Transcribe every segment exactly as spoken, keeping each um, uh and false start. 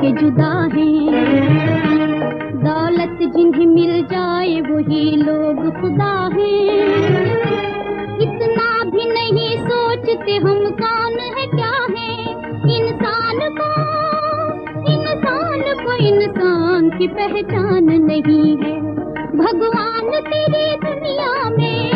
के जुदा हैं। दौलत जिन्हें मिल जाए वही लोग खुदा हैं। इतना भी नहीं सोचते हम कौन है क्या है। इंसान को इंसान को इंसान की पहचान नहीं है। भगवान तेरी दुनिया में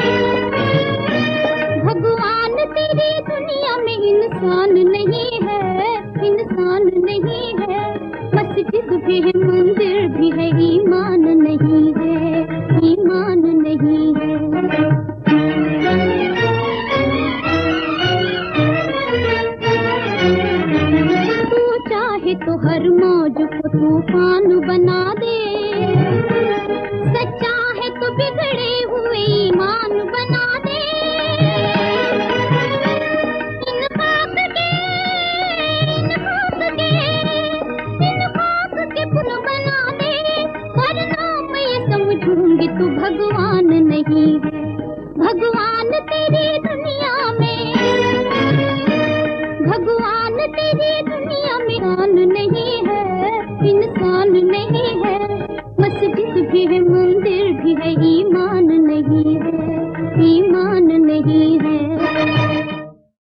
भगवान तेरी दुनिया में इंसान नहीं है, इंसान नहीं है। मस्जिद भी है, मंदिर भी है, ईमान नहीं है, ईमान नहीं है। तू चाहे तो हर मौज को तूफान बना दे। सच्चा है तो बिगड़े हुए ईमान बना दे। इन खाक के इन खाक के इन खाक के पुन बना दे। वरना मैं ये समझूंगी तू भगवान नहीं है। भगवान तेरी दुनिया में भगवान तेरी दुनिया में इंसान नहीं है, इंसान नहीं है।